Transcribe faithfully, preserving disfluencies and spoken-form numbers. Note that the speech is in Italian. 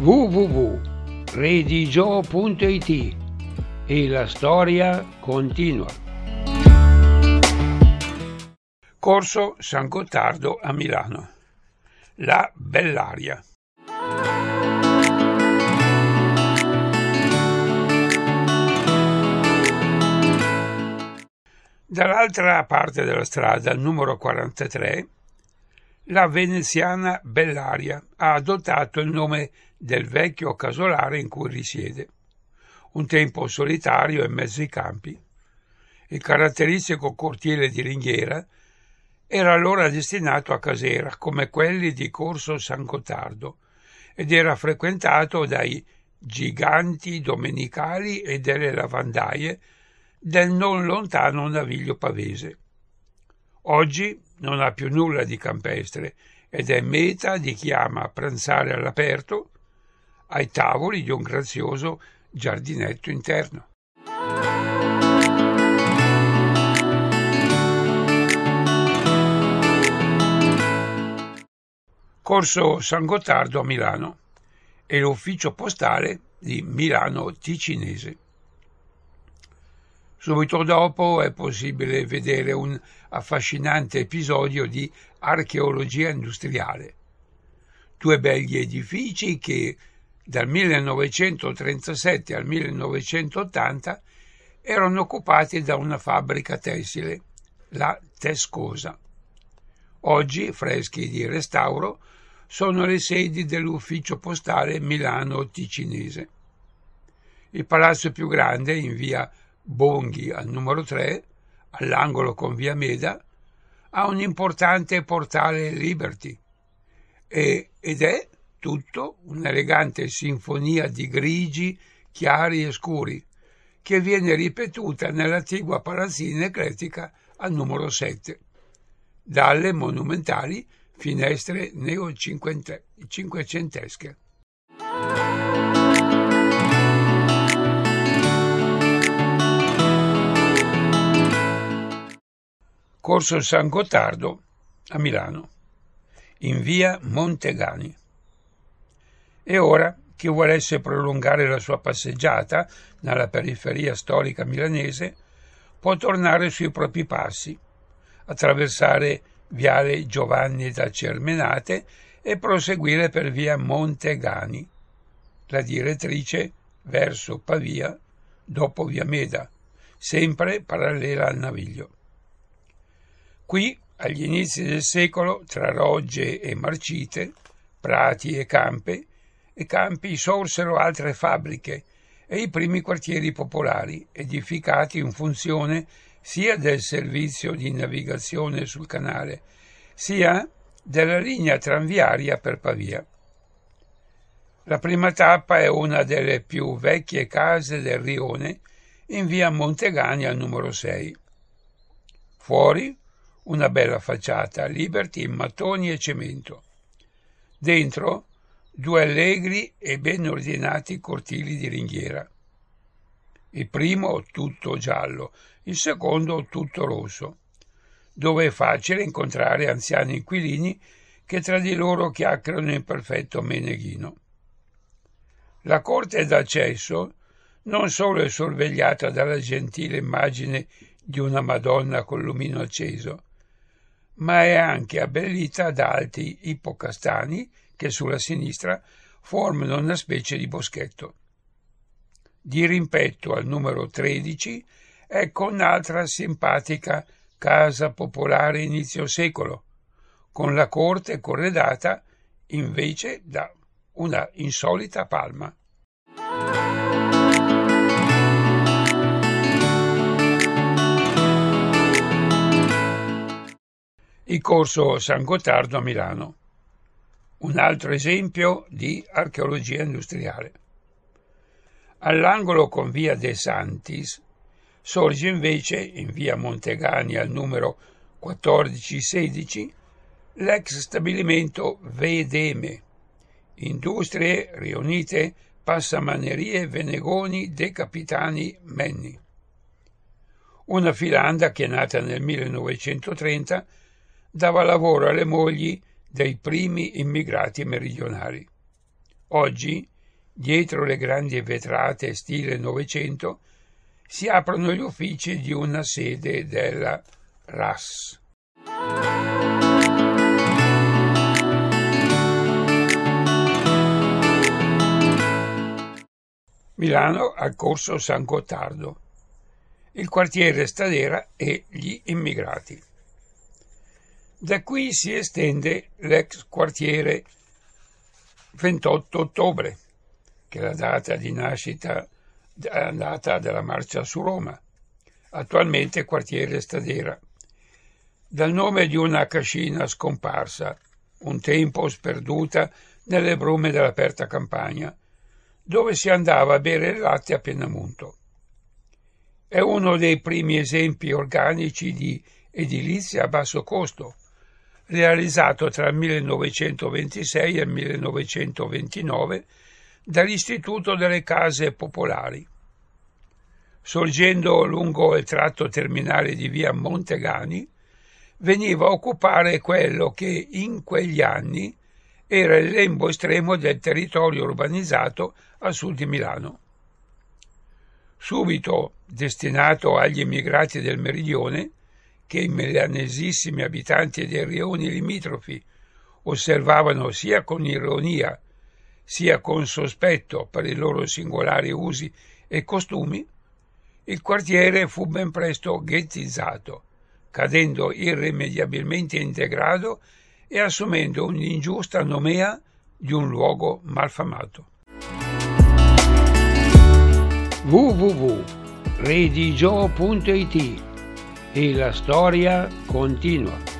w w w punto redigio punto i t e la storia continua. Corso San Gottardo a Milano. La Bellaria. Dall'altra parte della strada, numero quarantatré, la veneziana Bellaria ha adottato il nome del vecchio casolare in cui risiede, un tempo solitario in mezzo ai campi. Il caratteristico cortile di ringhiera era allora destinato a casera, come quelli di Corso San Gottardo, ed era frequentato dai giganti domenicali e delle lavandaie del non lontano Naviglio Pavese. Oggi non ha più nulla di campestre ed è meta di chi ama pranzare all'aperto ai tavoli di un grazioso giardinetto interno. Corso San Gottardo a Milano e l'ufficio postale di Milano Ticinese. Subito dopo è possibile vedere un affascinante episodio di archeologia industriale. Due begli edifici che dal millenovecentotrentasette al millenovecentottanta erano occupati da una fabbrica tessile, la Tescosa. Oggi, freschi di restauro, sono le sedi dell'ufficio postale Milano Ticinese. Il palazzo più grande, in via Bonghi al numero tre, all'angolo con via Meda, ha un importante portale Liberty e, ed è tutto un'elegante sinfonia di grigi, chiari e scuri che viene ripetuta nell'attigua palazzina eclettica al numero sette, dalle monumentali finestre neo-cinquecentesche. Corso San Gottardo a Milano, in via Montegani. E ora, chi volesse prolungare la sua passeggiata nella periferia storica milanese può tornare sui propri passi, attraversare viale Giovanni da Cermenate e proseguire per via Montegani, la direttrice verso Pavia dopo via Meda, sempre parallela al Naviglio. Qui, agli inizi del secolo, tra rogge e marcite, prati e campe, e campi sorsero altre fabbriche e i primi quartieri popolari, edificati in funzione sia del servizio di navigazione sul canale, sia della linea tranviaria per Pavia. La prima tappa è una delle più vecchie case del rione, in via Montegani al numero sei. Fuori, una bella facciata Liberty in mattoni e cemento. Dentro, due allegri e ben ordinati cortili di ringhiera. Il primo tutto giallo, il secondo tutto rosso, dove è facile incontrare anziani inquilini che tra di loro chiacchierano in perfetto meneghino. La corte d'accesso non solo è sorvegliata dalla gentile immagine di una Madonna col lumino acceso, ma è anche abbellita da alti ippocastani che sulla sinistra formano una specie di boschetto. Di rimpetto al numero tredici ecco un'altra simpatica casa popolare inizio secolo, con la corte corredata invece da una insolita palma. Il Corso San Gottardo a Milano, un altro esempio di archeologia industriale. All'angolo con via De Santis sorge invece, in via Montegani al numero quattordici sedici, l'ex stabilimento Vedeme, Industrie Riunite Passamanerie Venegoni De Capitani Menni. Una filanda che, nata nel millenovecentotrenta, dava lavoro alle mogli dei primi immigrati meridionali. Oggi dietro le grandi vetrate stile Novecento, si aprono gli uffici di una sede della R A S. Milano al Corso San Gottardo, il quartiere Stadera e gli immigrati. Da qui si estende l'ex quartiere ventotto ottobre, che è la data di nascita data della marcia su Roma, attualmente quartiere Stadera, dal nome di una cascina scomparsa, un tempo sperduta nelle brume dell'aperta campagna, dove si andava a bere il latte a Penamunto. È uno dei primi esempi organici di edilizia a basso costo, realizzato tra il millenovecentoventisei e il millenovecentoventinove dall'Istituto delle Case Popolari. Sorgendo lungo il tratto terminale di via Montegani, veniva a occupare quello che in quegli anni era il lembo estremo del territorio urbanizzato a sud di Milano. Subito destinato agli immigrati del meridione, che i milanesissimi abitanti dei rioni limitrofi osservavano sia con ironia sia con sospetto per i loro singolari usi e costumi, il quartiere fu ben presto ghettizzato, cadendo irrimediabilmente in degrado e assumendo un'ingiusta nomea di un luogo malfamato. w w w punto redigio punto it E la storia continua.